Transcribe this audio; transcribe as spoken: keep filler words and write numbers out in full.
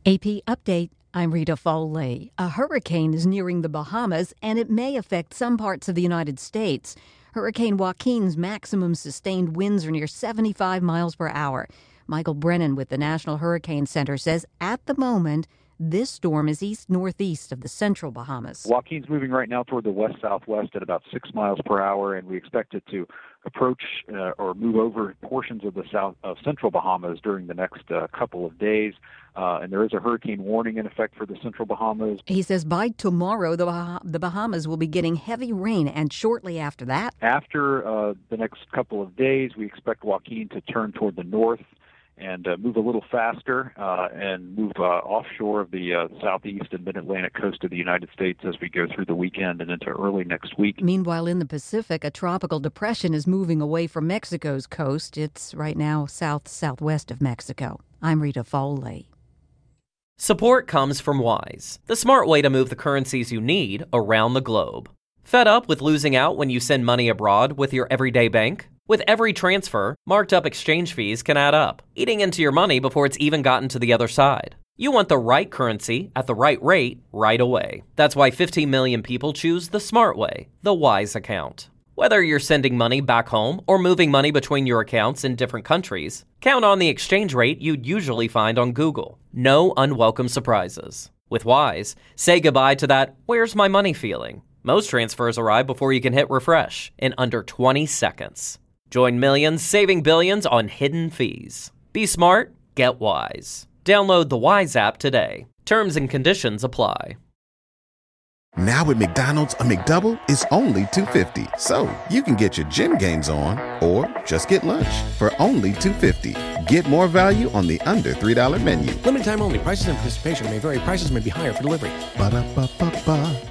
A P Update. I'm Rita Foley. A hurricane is nearing the Bahamas, and it may affect some parts of the United States. Hurricane Joaquin's maximum sustained winds are near seventy-five miles per hour. Michael Brennan with the National Hurricane Center says at the moment, this storm is east-northeast of the central Bahamas. Joaquin's moving right now toward the west-southwest at about six miles per hour, and we expect it to approach uh, or move over portions of the south of central Bahamas during the next uh, couple of days. Uh, and there is a hurricane warning in effect for the central Bahamas. He says by tomorrow, the, bah- the Bahamas will be getting heavy rain, and shortly after that. After uh, the next couple of days, we expect Joaquin to turn toward the north and uh, move a little faster uh, and move uh, offshore of the uh, southeast and mid-Atlantic coast of the United States as we go through the weekend and into early next week. Meanwhile, in the Pacific, a tropical depression is moving away from Mexico's coast. It's right now south-southwest of Mexico. I'm Rita Foley. Support comes from Wise, the smart way to move the currencies you need around the globe. Fed up with losing out when you send money abroad with your everyday bank? With every transfer, marked up exchange fees can add up, eating into your money before it's even gotten to the other side. You want the right currency at the right rate right away. That's why fifteen million people choose the smart way, the Wise account. Whether you're sending money back home or moving money between your accounts in different countries, count on the exchange rate you'd usually find on Google. No unwelcome surprises. With Wise, say goodbye to that "where's my money" feeling. Most transfers arrive before you can hit refresh in under twenty seconds. Join millions saving billions on hidden fees. Be smart, get Wise. Download the Wise app today. Terms and conditions apply. Now at McDonald's, a McDouble is only two dollars and fifty cents. So you can get your gym gains on or just get lunch for only two dollars and fifty cents. Get more value on the under three dollar menu. Limited time only. Prices and participation may vary. Prices may be higher for delivery. Ba-da-ba-ba-ba.